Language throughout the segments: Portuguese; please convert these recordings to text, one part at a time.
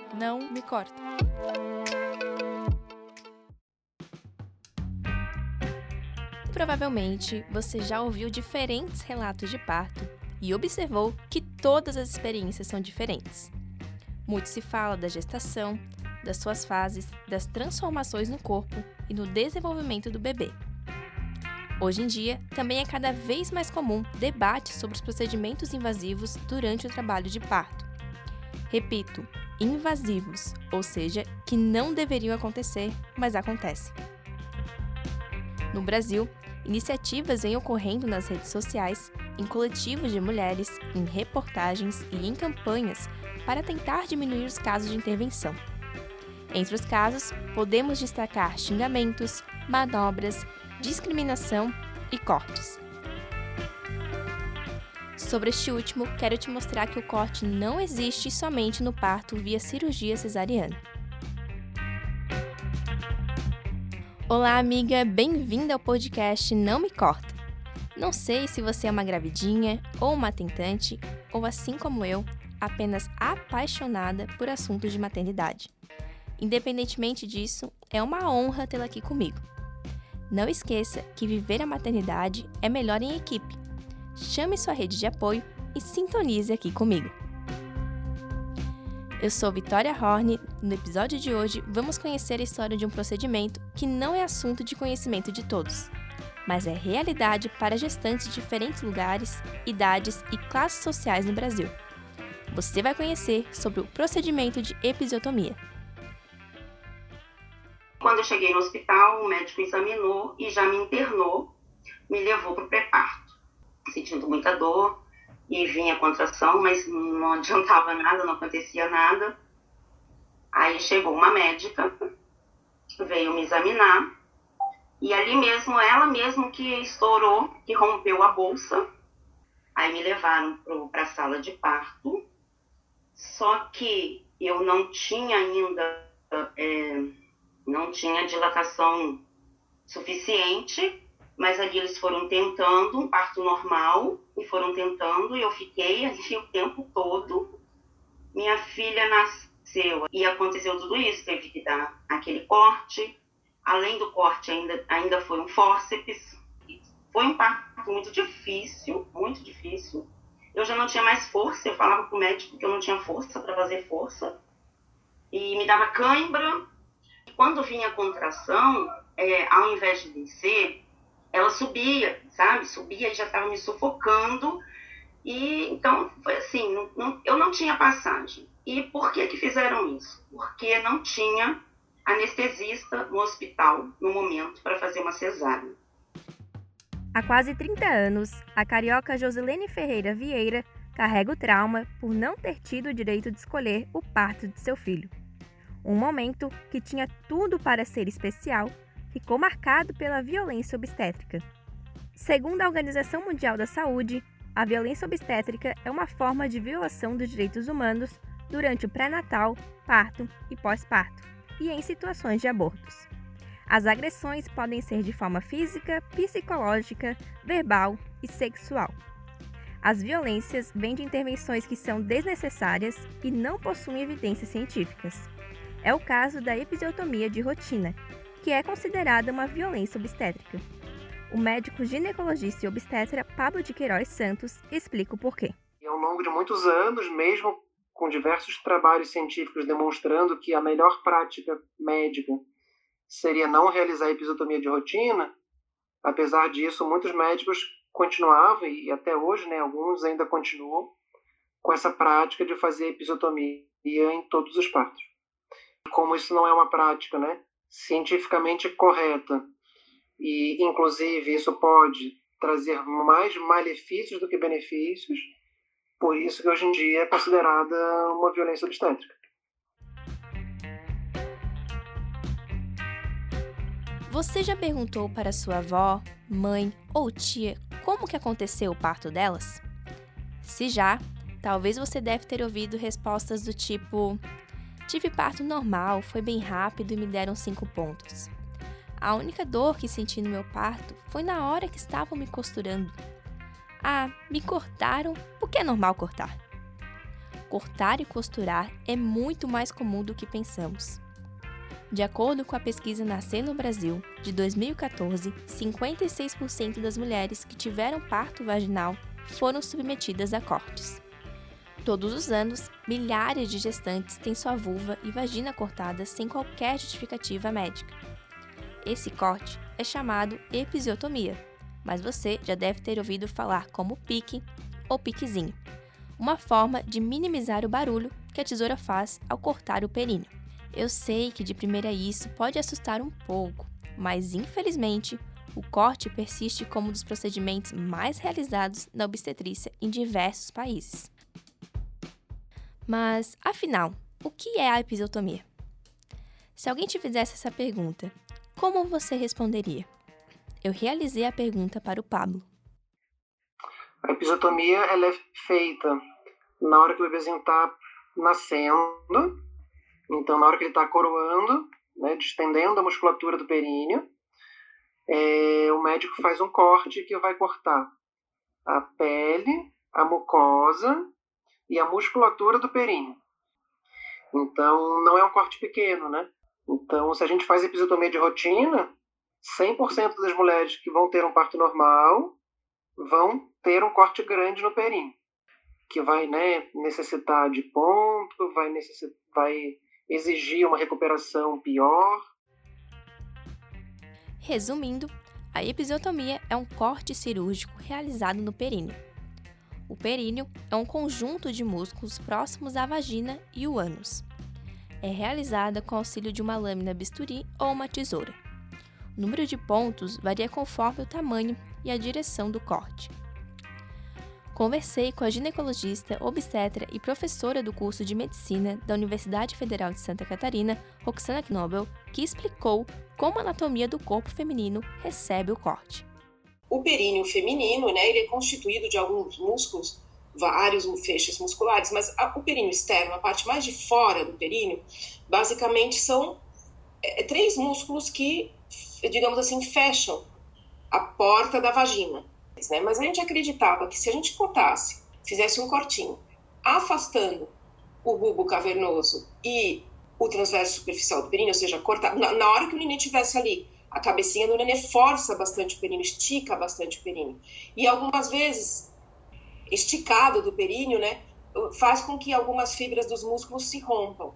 não me corta. Provavelmente você já ouviu diferentes relatos de parto e observou que todas as experiências são diferentes. Muito se fala da gestação, das suas fases, das transformações no corpo e no desenvolvimento do bebê. Hoje em dia, também é cada vez mais comum debate sobre os procedimentos invasivos durante o trabalho de parto. Repito, invasivos, ou seja, que não deveriam acontecer, mas acontecem. No Brasil, iniciativas vêm ocorrendo nas redes sociais, em coletivos de mulheres, em reportagens e em campanhas para tentar diminuir os casos de intervenção. Entre os casos, podemos destacar xingamentos, manobras, discriminação e cortes. Sobre este último, quero te mostrar que o corte não existe somente no parto via cirurgia cesariana. Olá, amiga, bem-vinda ao podcast Não Me Corta. Não sei se você é uma gravidinha ou uma tentante, ou assim como eu, apenas apaixonada por assuntos de maternidade. Independentemente disso, é uma honra tê-la aqui comigo. Não esqueça que viver a maternidade é melhor em equipe. Chame sua rede de apoio e sintonize aqui comigo. Eu sou Vitória Horne e no episódio de hoje vamos conhecer a história de um procedimento que não é assunto de conhecimento de todos, mas é realidade para gestantes de diferentes lugares, idades e classes sociais no Brasil. Você vai conhecer sobre o procedimento de episiotomia. Quando eu cheguei no hospital, o médico examinou e já me internou, me levou para o pré-parto, sentindo muita dor e vinha a contração, mas não adiantava nada, não acontecia nada. Aí chegou uma médica, veio me examinar e ali mesmo, ela mesmo que estourou, que rompeu a bolsa. Aí me levaram para a sala de parto, só que eu não tinha ainda... não tinha dilatação suficiente, mas ali eles foram tentando um parto normal, e foram tentando, e eu fiquei ali o tempo todo. Minha filha nasceu e aconteceu tudo isso, teve que dar aquele corte, além do corte ainda foi um fórceps. Foi um parto muito difícil, muito difícil. Eu já não tinha mais força, eu falava pro médico que eu não tinha força para fazer força, e me dava cãibra. Quando vinha a contração, ao invés de descer, ela subia, sabe? Subia e já estava me sufocando. E então, foi assim, eu não tinha passagem. E por que fizeram isso? Porque não tinha anestesista no hospital, no momento, para fazer uma cesárea. Há quase 30 anos, a carioca Josilene Ferreira Vieira carrega o trauma por não ter tido o direito de escolher o parto de seu filho. Um momento que tinha tudo para ser especial, ficou marcado pela violência obstétrica. Segundo a Organização Mundial da Saúde, a violência obstétrica é uma forma de violação dos direitos humanos durante o pré-natal, parto e pós-parto, e em situações de abortos. As agressões podem ser de forma física, psicológica, verbal e sexual. As violências vêm de intervenções que são desnecessárias e não possuem evidências científicas. É o caso da episiotomia de rotina, que é considerada uma violência obstétrica. O médico ginecologista e obstetra Pablo de Queiroz Santos explica o porquê. Ao longo de muitos anos, mesmo com diversos trabalhos científicos demonstrando que a melhor prática médica seria não realizar a episiotomia de rotina, apesar disso, muitos médicos continuavam, e até hoje, alguns ainda continuam, com essa prática de fazer episiotomia em todos os partos. Como isso não é uma prática, cientificamente correta, e inclusive isso pode trazer mais malefícios do que benefícios, por isso que hoje em dia é considerada uma violência obstétrica. Você já perguntou para sua avó, mãe ou tia como que aconteceu o parto delas? Se já, talvez você deve ter ouvido respostas do tipo: tive parto normal, foi bem rápido e me deram 5 pontos. A única dor que senti no meu parto foi na hora que estavam me costurando. Ah, me cortaram porque é normal cortar. cortar e costurar é muito mais comum do que pensamos. De acordo com a pesquisa Nascer no Brasil, de 2014, 56% das mulheres que tiveram parto vaginal foram submetidas a cortes. Todos os anos, milhares de gestantes têm sua vulva e vagina cortadas sem qualquer justificativa médica. Esse corte é chamado episiotomia, mas você já deve ter ouvido falar como pique ou piquezinho, uma forma de minimizar o barulho que a tesoura faz ao cortar o períneo. Eu sei que de primeira isso pode assustar um pouco, mas infelizmente o corte persiste como um dos procedimentos mais realizados na obstetrícia em diversos países. Mas, afinal, o que é a episiotomia? Se alguém te fizesse essa pergunta, como você responderia? Eu realizei a pergunta para o Pablo. A episiotomia ela é feita na hora que o bebezinho está nascendo, então na hora que ele está coroando, né, distendendo a musculatura do períneo, o médico faz um corte que vai cortar a pele, a mucosa e a musculatura do períneo. Então, não é um corte pequeno, né? Então, se a gente faz episiotomia de rotina, 100% das mulheres que vão ter um parto normal vão ter um corte grande no períneo, que vai, né, necessitar de ponto, vai exigir uma recuperação pior. Resumindo, a episiotomia é um corte cirúrgico realizado no períneo. O períneo é um conjunto de músculos próximos à vagina e o ânus. É realizada com auxílio de uma lâmina bisturi ou uma tesoura. O número de pontos varia conforme o tamanho e a direção do corte. Conversei com a ginecologista, obstetra e professora do curso de medicina da Universidade Federal de Santa Catarina, Roxana Knobel, que explicou como a anatomia do corpo feminino recebe o corte. O períneo feminino, né, ele é constituído de alguns músculos, vários feixes musculares, mas o períneo externo, a parte mais de fora do períneo, basicamente são 3 músculos que, digamos assim, fecham a porta da vagina. Né? Mas a gente acreditava que se a gente cortasse, fizesse um cortinho, afastando o bulbo cavernoso e o transverso superficial do períneo, ou seja, cortar, na hora que o neném estivesse ali, a cabecinha do neném força bastante o períneo, estica bastante o períneo. E algumas vezes, esticado do períneo, né, faz com que algumas fibras dos músculos se rompam.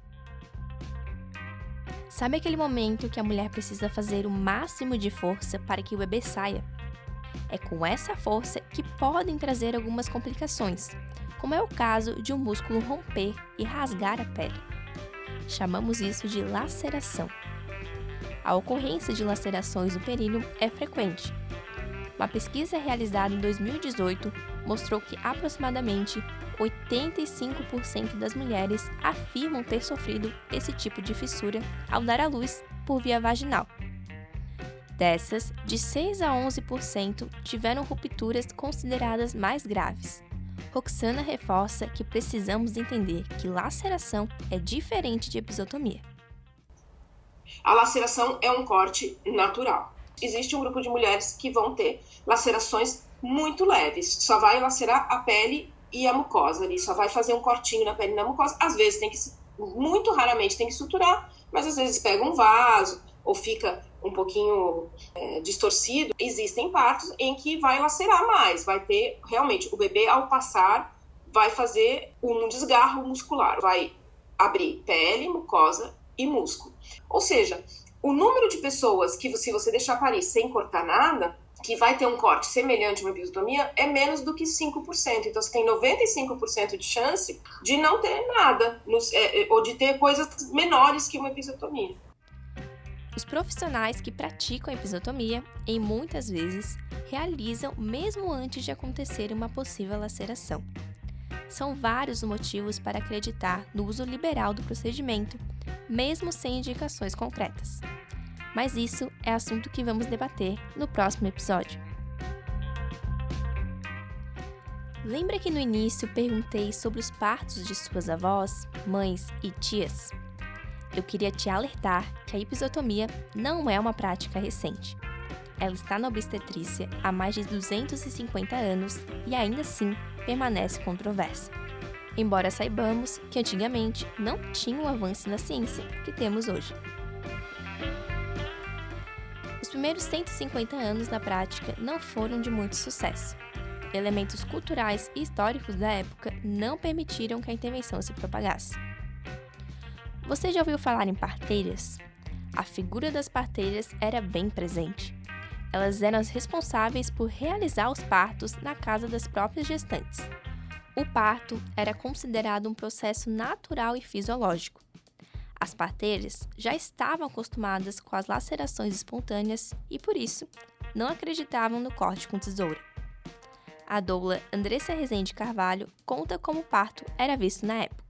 Sabe aquele momento que a mulher precisa fazer o máximo de força para que o bebê saia? É com essa força que podem trazer algumas complicações, como é o caso de um músculo romper e rasgar a pele. Chamamos isso de laceração. A ocorrência de lacerações no períneo é frequente. Uma pesquisa realizada em 2018 mostrou que aproximadamente 85% das mulheres afirmam ter sofrido esse tipo de fissura ao dar à luz por via vaginal. Dessas, de 6 a 11% tiveram rupturas consideradas mais graves. Roxana reforça que precisamos entender que laceração é diferente de episiotomia. A laceração é um corte natural. Existe um grupo de mulheres que vão ter lacerações muito leves. Só vai lacerar a pele e a mucosa ali. Só vai fazer um cortinho na pele e na mucosa. Às vezes muito raramente tem que suturar, mas às vezes pega um vaso ou fica um pouquinho distorcido. Existem partos em que vai lacerar mais. Vai ter, realmente, o bebê ao passar vai fazer um desgarro muscular. Vai abrir pele, mucosa e músculo. Ou seja, o número de pessoas que, se você deixar parir sem cortar nada, que vai ter um corte semelhante a uma episiotomia, é menos do que 5%. Então, você tem 95% de chance de não ter nada, ou de ter coisas menores que uma episiotomia. Os profissionais que praticam a episiotomia, em muitas vezes, realizam mesmo antes de acontecer uma possível laceração. São vários os motivos para acreditar no uso liberal do procedimento, mesmo sem indicações concretas. Mas isso é assunto que vamos debater no próximo episódio. Lembra que no início perguntei sobre os partos de suas avós, mães e tias? Eu queria te alertar que a episiotomia não é uma prática recente. Ela está na obstetrícia há mais de 250 anos e ainda assim permanece controversa. embora saibamos que antigamente não tinha o avanço na ciência que temos hoje. Os primeiros 150 anos na prática não foram de muito sucesso. Elementos culturais e históricos da época não permitiram que a intervenção se propagasse. Você já ouviu falar em parteiras? A figura das parteiras era bem presente. Elas eram as responsáveis por realizar os partos na casa das próprias gestantes. O parto era considerado um processo natural e fisiológico. As parteiras já estavam acostumadas com as lacerações espontâneas e, por isso, não acreditavam no corte com tesoura. A doula Andressa Rezende Carvalho conta como o parto era visto na época.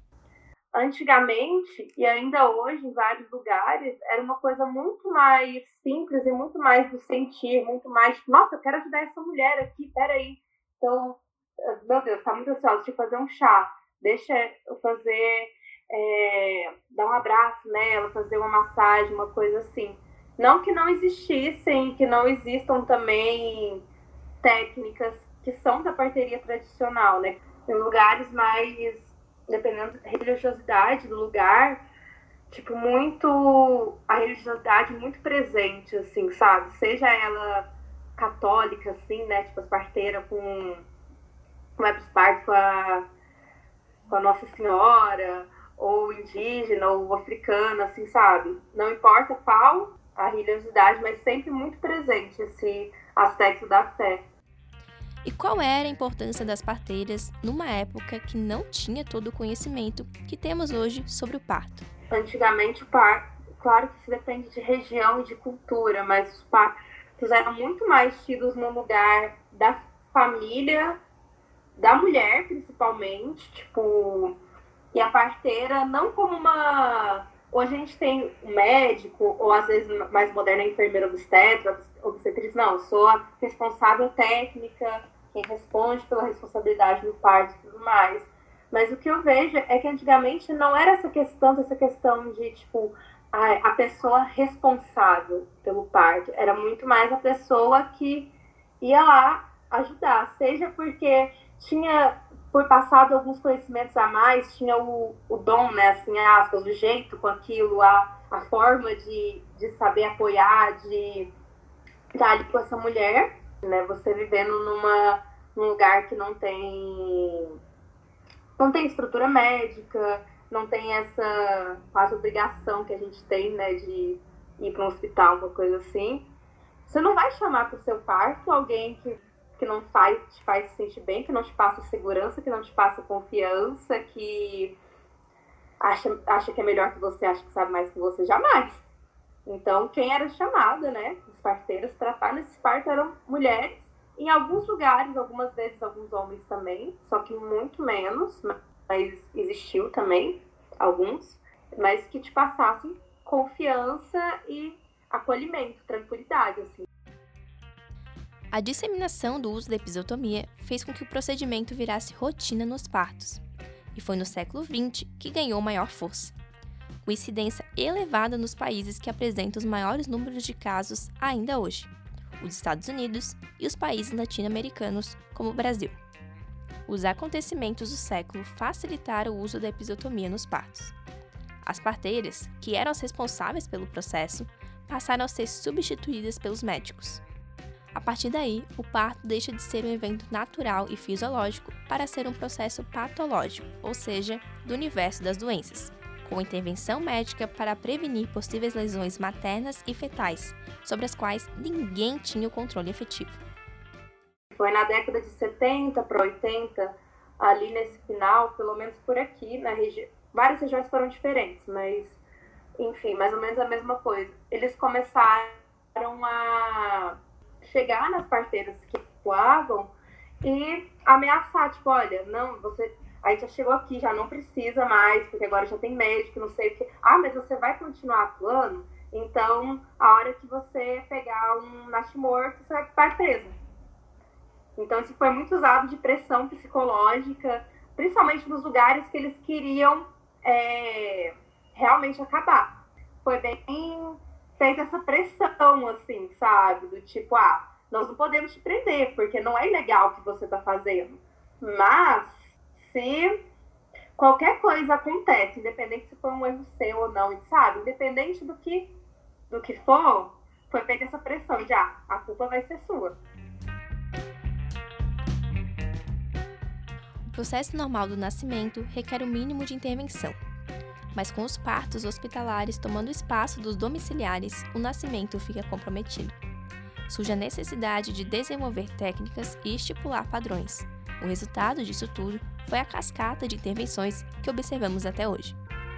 Antigamente, e ainda hoje em vários lugares, era uma coisa muito mais simples e muito mais do sentir, muito mais, nossa, eu quero ajudar essa mulher aqui, peraí. Então, meu Deus, tá muito ansiosa de fazer um chá, deixa eu fazer, dar um abraço nela, fazer uma massagem, uma coisa assim. Não que não existissem, que não existam também técnicas que são da parteria tradicional, né? Em lugares mais, dependendo da religiosidade do lugar, tipo, a religiosidade muito presente, assim, sabe? Seja ela católica, assim, né? Tipo, as parteiras com parto com a Nossa Senhora, ou indígena, ou africana, assim, sabe? Não importa qual a religiosidade, mas sempre muito presente esse aspecto da fé. E qual era a importância das parteiras numa época que não tinha todo o conhecimento que temos hoje sobre o parto? Antigamente, o parto, claro que isso depende de região e de cultura, mas os partos eram muito mais tidos no lugar da família, da mulher, principalmente, tipo, e a parteira não como uma... Hoje a gente tem um médico, ou às vezes mais moderna, enfermeira obstetriz, não, eu sou a responsável técnica, quem responde pela responsabilidade no parto e tudo mais. Mas o que eu vejo é que antigamente não era essa questão de, tipo, a pessoa responsável pelo parto. Era muito mais a pessoa que ia lá ajudar. Seja porque tinha, por passado, alguns conhecimentos a mais, tinha o dom, né, assim, aspas, o jeito com aquilo, a forma de saber apoiar, de estar ali com essa mulher, né, você vivendo num lugar que não tem estrutura médica, não tem essa quase obrigação que a gente tem, né, de ir para um hospital, uma coisa assim. Você não vai chamar para o seu parto alguém que não te faz se sentir bem, que não te passa segurança, que não te passa confiança, que acha que é melhor que você, acha que sabe mais que você, jamais. Então, quem era chamada, né, os parteiros para estar nesse parto eram mulheres. Em alguns lugares, algumas vezes, alguns homens também, só que muito menos, mas existiu também, alguns, mas que te passassem confiança e acolhimento, tranquilidade, assim. A disseminação do uso da episiotomia fez com que o procedimento virasse rotina nos partos, e foi no século XX que ganhou maior força, com incidência elevada nos países que apresentam os maiores números de casos ainda hoje, os Estados Unidos e os países latino-americanos, como o Brasil. Os acontecimentos do século facilitaram o uso da episiotomia nos partos. As parteiras, que eram as responsáveis pelo processo, passaram a ser substituídas pelos médicos. A partir daí, o parto deixa de ser um evento natural e fisiológico para ser um processo patológico, ou seja, do universo das doenças, com intervenção médica para prevenir possíveis lesões maternas e fetais, sobre as quais ninguém tinha o controle efetivo. Foi na década de 70 para 80, ali nesse final, pelo menos por aqui, na região, várias regiões foram diferentes, mas, enfim, mais ou menos a mesma coisa. Eles começaram a chegar nas parteiras que atuavam e ameaçar, tipo, olha, não, a gente já chegou aqui, já não precisa mais, porque agora já tem médico, não sei o que. Ah, mas você vai continuar atuando? Então, a hora que você pegar um nascimorto, você vai ficar presa. Então, isso foi muito usado de pressão psicológica, principalmente nos lugares que eles queriam realmente acabar. Foi bem feita essa pressão, assim, sabe? Do tipo, nós não podemos te prender, porque não é ilegal o que você está fazendo. Mas, se qualquer coisa acontece, independente se foi um erro seu ou não, sabe? Independente do que for, foi feita essa pressão de, a culpa vai ser sua. O processo normal do nascimento requer o mínimo de intervenção, mas com os partos hospitalares tomando espaço dos domiciliares, o nascimento fica comprometido. Surge a necessidade de desenvolver técnicas e estipular padrões. O resultado disso tudo foi a cascata de intervenções que observamos até hoje.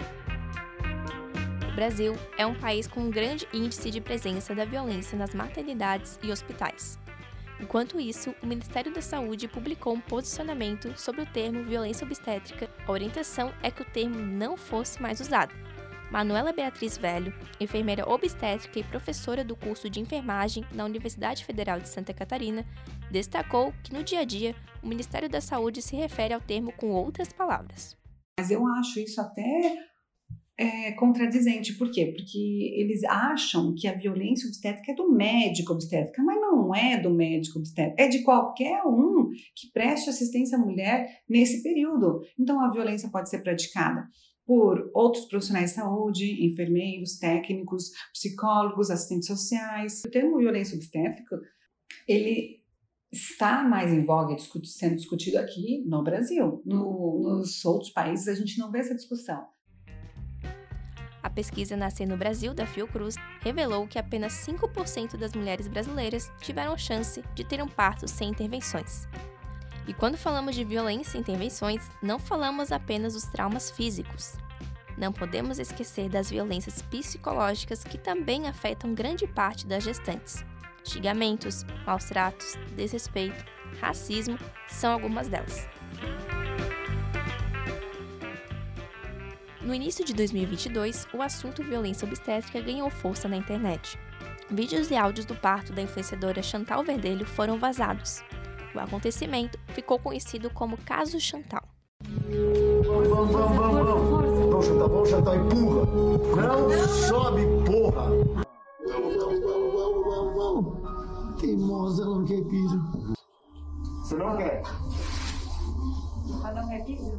O Brasil é um país com um grande índice de presença da violência nas maternidades e hospitais. Enquanto isso, o Ministério da Saúde publicou um posicionamento sobre o termo violência obstétrica. A orientação é que o termo não fosse mais usado. Manuela Beatriz Velho, enfermeira obstétrica e professora do curso de enfermagem na Universidade Federal de Santa Catarina, destacou que no dia a dia o Ministério da Saúde se refere ao termo com outras palavras. Mas eu acho isso até contradizente. Por quê? Porque eles acham que a violência obstétrica é do médico obstétrica, mas não é do médico obstétrica, é de qualquer um que preste assistência à mulher nesse período. Então a violência pode ser praticada por outros profissionais de saúde, enfermeiros, técnicos, psicólogos, assistentes sociais. O termo violência obstétrica, ele está mais em voga sendo discutido aqui no Brasil. Nos outros países a gente não vê essa discussão. A pesquisa Nascer no Brasil, da Fiocruz, revelou que apenas 5% das mulheres brasileiras tiveram chance de ter um parto sem intervenções. E quando falamos de violência e intervenções, não falamos apenas dos traumas físicos. Não podemos esquecer das violências psicológicas que também afetam grande parte das gestantes. Xingamentos, maus-tratos, desrespeito, racismo são algumas delas. No início de 2022, o assunto violência obstétrica ganhou força na internet. Vídeos e áudios do parto da influenciadora Chantal Verdelho foram vazados. O acontecimento ficou conhecido como Caso Chantal. Vamos, Chantal, empurra! Não sobe, porra! Teimosa, não quer piso. Você não quer? Ah, não é piso?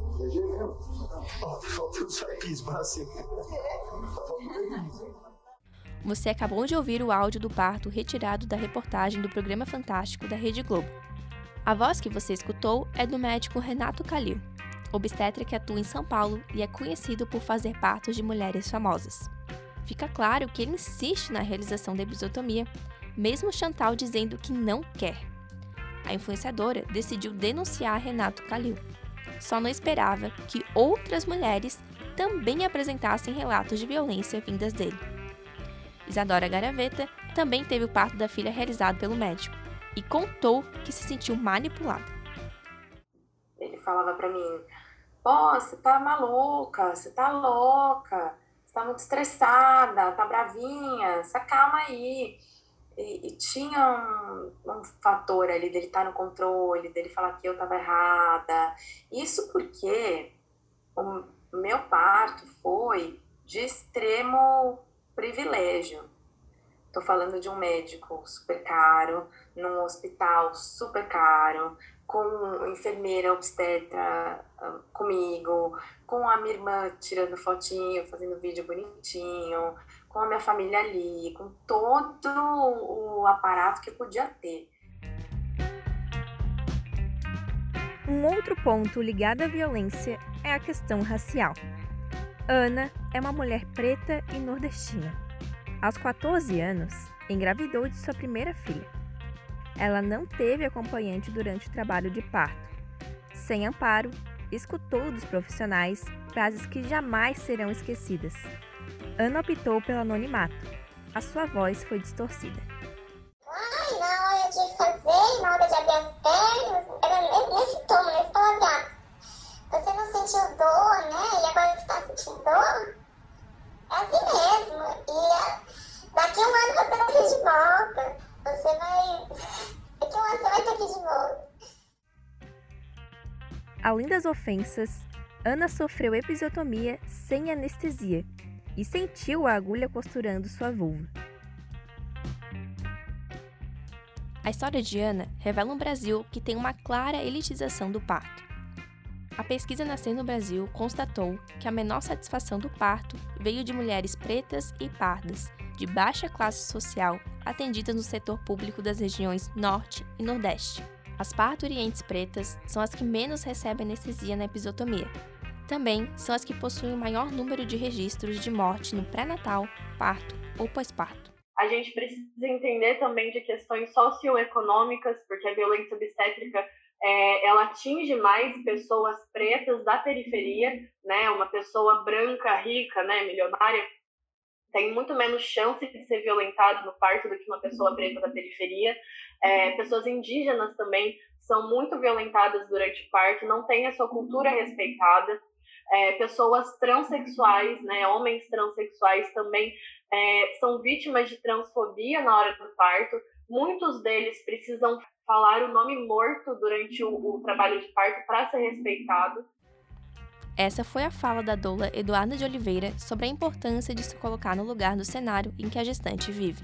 Você acabou de ouvir o áudio do parto retirado da reportagem do programa Fantástico da Rede Globo. A voz que você escutou é do médico Renato Calil, obstetra que atua em São Paulo e é conhecido por fazer partos de mulheres famosas. Fica claro que ele insiste na realização da episiotomia, mesmo Chantal dizendo que não quer. A influenciadora decidiu denunciar Renato Calil. Só não esperava que outras mulheres também apresentassem relatos de violência vindas dele. Isadora Garaveta também teve o parto da filha realizado pelo médico e contou que se sentiu manipulada. Ele falava pra mim, você tá maluca, você tá louca, você tá muito estressada, tá bravinha, se acalma aí. E tinha um fator ali dele estar no controle, dele falar que eu estava errada. Isso porque o meu parto foi de extremo privilégio. Estou falando de um médico super caro, num hospital super caro, com enfermeira obstetra comigo, com a minha irmã tirando fotinho, fazendo vídeo bonitinho, com a minha família ali, com todo o aparato que podia ter. Um outro ponto ligado à violência é a questão racial. Ana é uma mulher preta e nordestina. Aos 14 anos, engravidou de sua primeira filha. Ela não teve acompanhante durante o trabalho de parto. Sem amparo, escutou dos profissionais frases que jamais serão esquecidas. Ana optou pelo anonimato. A sua voz foi distorcida. Na hora de fazer, na hora de abrir as pernas, era nesse tom, nesse palavreado. Você não sentiu dor, né? E agora você está sentindo dor? É assim mesmo. E daqui a um ano você vai ter de volta. Daqui a um ano você vai ter aqui de volta. Além das ofensas, Ana sofreu episiotomia sem anestesia e sentiu a agulha costurando sua vulva. A história de Ana revela um Brasil que tem uma clara elitização do parto. A pesquisa Nascer no Brasil constatou que a menor satisfação do parto veio de mulheres pretas e pardas, de baixa classe social, atendidas no setor público das regiões Norte e Nordeste. As parturientes pretas são as que menos recebem anestesia na episiotomia. Também são as que possuem o maior número de registros de morte no pré-natal, parto ou pós-parto. A gente precisa entender também de questões socioeconômicas, porque a violência obstétrica ela atinge mais pessoas pretas da periferia, né? Uma pessoa branca, rica, né, milionária, tem muito menos chance de ser violentada no parto do que uma pessoa preta da periferia. Pessoas indígenas também são muito violentadas durante o parto, não têm a sua cultura respeitada. Pessoas transexuais, né, homens transexuais também são vítimas de transfobia na hora do parto. Muitos deles precisam falar o nome morto durante o trabalho de parto para ser respeitado. Essa foi a fala da doula Eduarda de Oliveira sobre a importância de se colocar no lugar do cenário em que a gestante vive.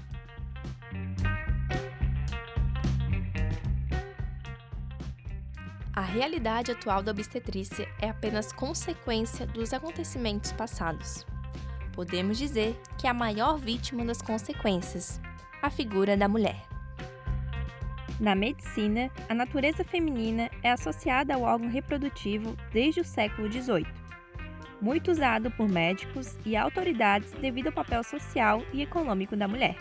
A realidade atual da obstetrícia é apenas consequência dos acontecimentos passados. Podemos dizer que é a maior vítima das consequências, a figura da mulher. Na medicina, a natureza feminina é associada ao órgão reprodutivo desde o século XVIII, muito usado por médicos e autoridades devido ao papel social e econômico da mulher.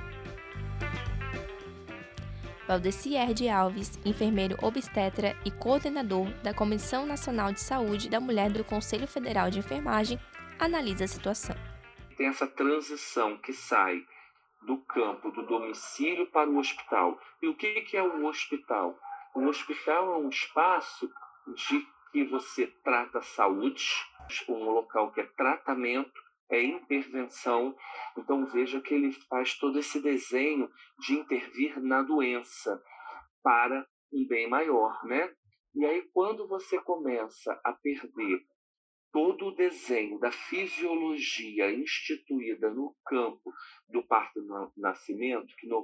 Valdecier de Alves, enfermeiro obstetra e coordenador da Comissão Nacional de Saúde da Mulher do Conselho Federal de Enfermagem, analisa a situação. Tem essa transição que sai do campo do domicílio para o hospital. E o que é o hospital? O hospital é um espaço de que você trata a saúde, um local que é tratamento, é intervenção. Então veja que ele faz todo esse desenho de intervir na doença para um bem maior, né? E aí quando você começa a perder todo o desenho da fisiologia instituída no campo do parto-nascimento, que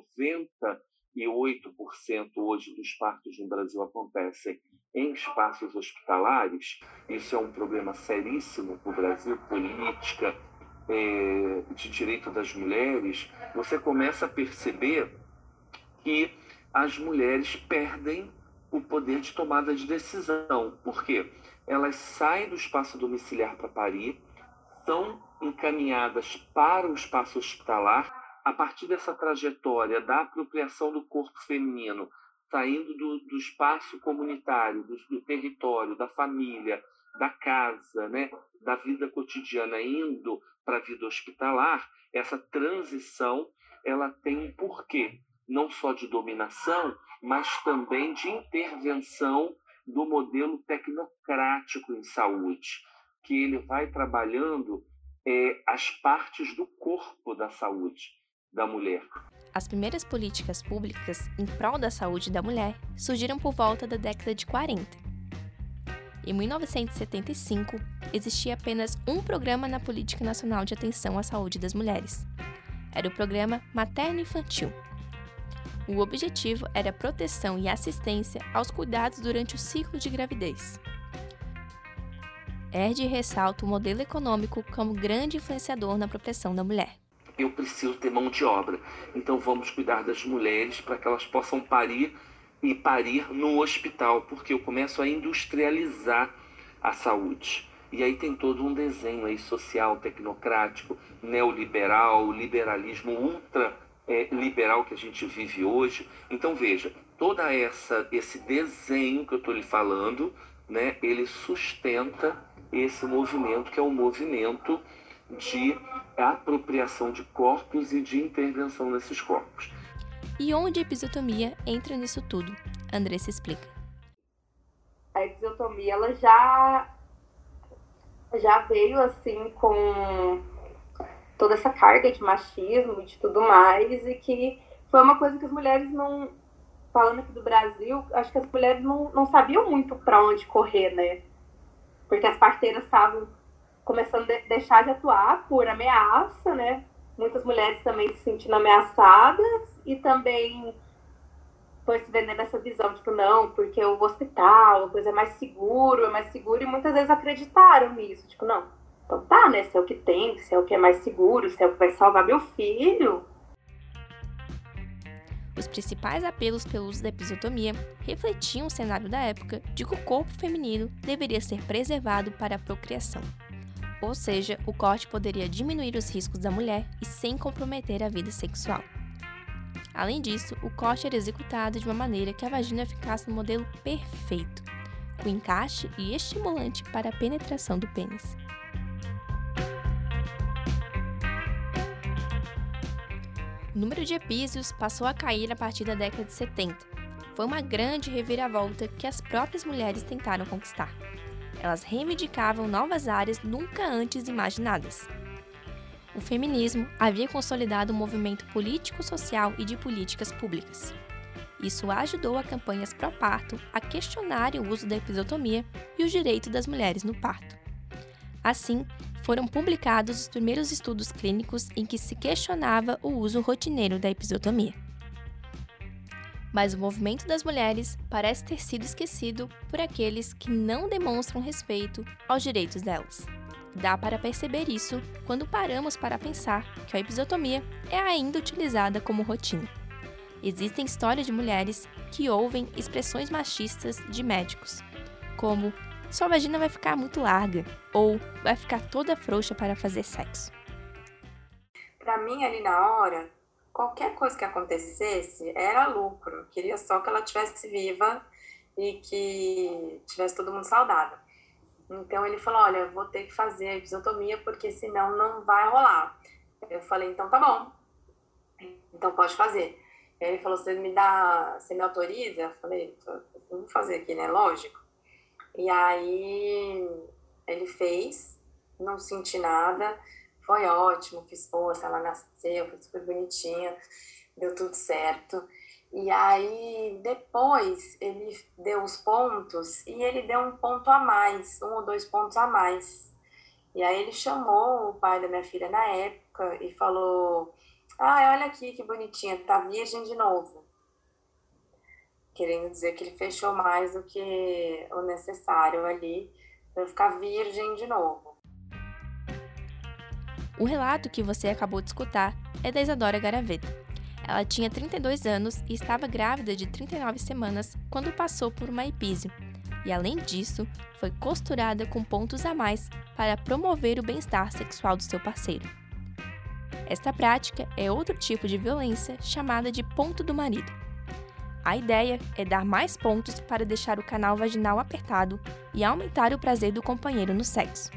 98% hoje dos partos no Brasil acontecem em espaços hospitalares, isso é um problema seríssimo para o Brasil, política, de direito das mulheres, você começa a perceber que as mulheres perdem o poder de tomada de decisão. Por quê? Elas saem do espaço domiciliar para parir, são encaminhadas para o espaço hospitalar, a partir dessa trajetória da apropriação do corpo feminino, saindo do espaço comunitário, do território, da família, da casa, né, da vida cotidiana, indo para a vida hospitalar, essa transição ela tem um porquê, não só de dominação, mas também de intervenção do modelo tecnocrático em saúde, que ele vai trabalhando as partes do corpo da saúde da mulher. As primeiras políticas públicas em prol da saúde da mulher surgiram por volta da década de 40. Em 1975, existia apenas um programa na Política Nacional de Atenção à Saúde das Mulheres. Era o Programa Materno-Infantil. O objetivo era a proteção e assistência aos cuidados durante o ciclo de gravidez. Erde ressalta o modelo econômico como grande influenciador na proteção da mulher. Eu preciso ter mão de obra, então vamos cuidar das mulheres para que elas possam parir e parir no hospital, porque eu começo a industrializar a saúde. E aí tem todo um desenho aí social, tecnocrático, neoliberal, liberalismo ultra liberal que a gente vive hoje. Então veja, todo esse desenho que eu estou lhe falando, né, ele sustenta esse movimento que é um movimento de apropriação de corpos e de intervenção nesses corpos. E onde a episiotomia entra nisso tudo? Andressa explica. A episiotomia ela já veio assim com toda essa carga de machismo e de tudo mais, e que foi uma coisa que as mulheres não, falando aqui do Brasil, acho que as mulheres não sabiam muito para onde correr, né? Porque as parteiras estavam começando a deixar de atuar por ameaça, né? Muitas mulheres também se sentindo ameaçadas e também foi se vendendo essa visão, tipo, não, porque o hospital, a coisa é mais seguro, e muitas vezes acreditaram nisso, tipo, não, então tá, né, se é o que tem, se é o que é mais seguro, se é o que vai salvar meu filho. Os principais apelos pelo uso da episiotomia refletiam o cenário da época de que o corpo feminino deveria ser preservado para a procriação. Ou seja, o corte poderia diminuir os riscos da mulher e sem comprometer a vida sexual. Além disso, o corte era executado de uma maneira que a vagina ficasse no modelo perfeito, com encaixe e estimulante para a penetração do pênis. O número de epísios passou a cair a partir da década de 70. Foi uma grande reviravolta que as próprias mulheres tentaram conquistar. Elas reivindicavam novas áreas nunca antes imaginadas. O feminismo havia consolidado um movimento político-social e de políticas públicas. Isso ajudou a campanhas pró-parto a questionarem o uso da episiotomia e o direito das mulheres no parto. Assim, foram publicados os primeiros estudos clínicos em que se questionava o uso rotineiro da episiotomia. Mas o movimento das mulheres parece ter sido esquecido por aqueles que não demonstram respeito aos direitos delas. Dá para perceber isso quando paramos para pensar que a episiotomia é ainda utilizada como rotina. Existem histórias de mulheres que ouvem expressões machistas de médicos, como "sua vagina vai ficar muito larga" ou "vai ficar toda frouxa para fazer sexo". Para mim, ali na hora, qualquer coisa que acontecesse era lucro. Eu queria só que ela estivesse viva e que tivesse todo mundo saudável. Então ele falou, olha, eu vou ter que fazer a episiotomia porque senão não vai rolar. Eu falei, então tá bom, então pode fazer. Ele falou, você me autoriza? Eu falei, vou fazer aqui, né, lógico. E aí ele fez, não senti nada, foi ótimo, fiz força, ela nasceu, foi super bonitinha, deu tudo certo. E aí, depois, ele deu os pontos e ele deu um ponto a mais, 1 ou 2 pontos a mais. E aí ele chamou o pai da minha filha na época e falou, olha aqui que bonitinha, tá virgem de novo. Querendo dizer que ele fechou mais do que o necessário ali para ficar virgem de novo. O relato que você acabou de escutar é da Isadora Garaveta. Ela tinha 32 anos e estava grávida de 39 semanas quando passou por uma epísio. E além disso, foi costurada com pontos a mais para promover o bem-estar sexual do seu parceiro. Esta prática é outro tipo de violência chamada de ponto do marido. A ideia é dar mais pontos para deixar o canal vaginal apertado e aumentar o prazer do companheiro no sexo.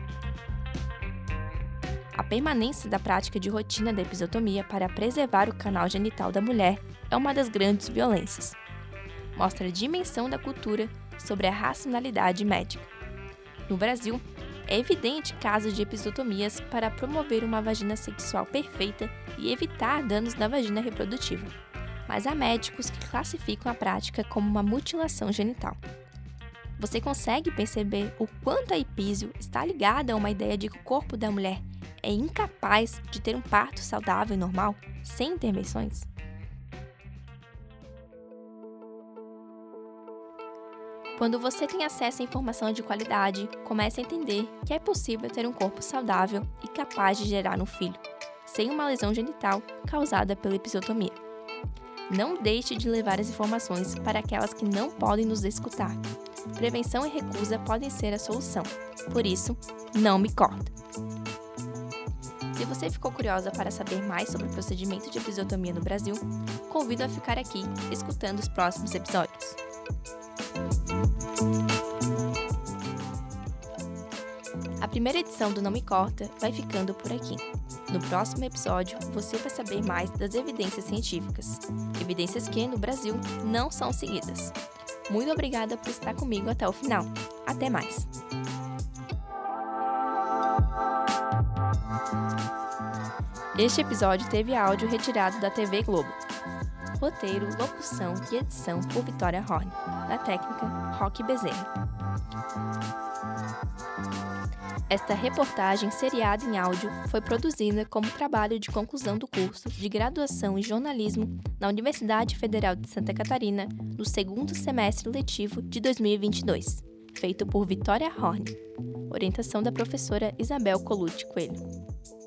A permanência da prática de rotina da episiotomia para preservar o canal genital da mulher é uma das grandes violências. Mostra a dimensão da cultura sobre a racionalidade médica. No Brasil, é evidente casos de episiotomias para promover uma vagina sexual perfeita e evitar danos na vagina reprodutiva. Mas há médicos que classificam a prática como uma mutilação genital. Você consegue perceber o quanto a epísio está ligada a uma ideia de que o corpo da mulher é incapaz de ter um parto saudável e normal, sem intervenções? Quando você tem acesso a informação de qualidade, comece a entender que é possível ter um corpo saudável e capaz de gerar um filho, sem uma lesão genital causada pela episiotomia. Não deixe de levar as informações para aquelas que não podem nos escutar. Prevenção e recusa podem ser a solução. Por isso, não me corta. Se você ficou curiosa para saber mais sobre o procedimento de episiotomia no Brasil, convido a ficar aqui escutando os próximos episódios. A primeira edição do Não Me Corta vai ficando por aqui. No próximo episódio, você vai saber mais das evidências científicas. Evidências que, no Brasil, não são seguidas. Muito obrigada por estar comigo até o final. Até mais! Este episódio teve áudio retirado da TV Globo. Roteiro, locução e edição por Vitória Horn. Na técnica, Roque Bezerra. Esta reportagem seriada em áudio foi produzida como trabalho de conclusão do curso de graduação em jornalismo na Universidade Federal de Santa Catarina no segundo semestre letivo de 2022, feito por Vitória Horn. Orientação da professora Isabel Colucci Coelho.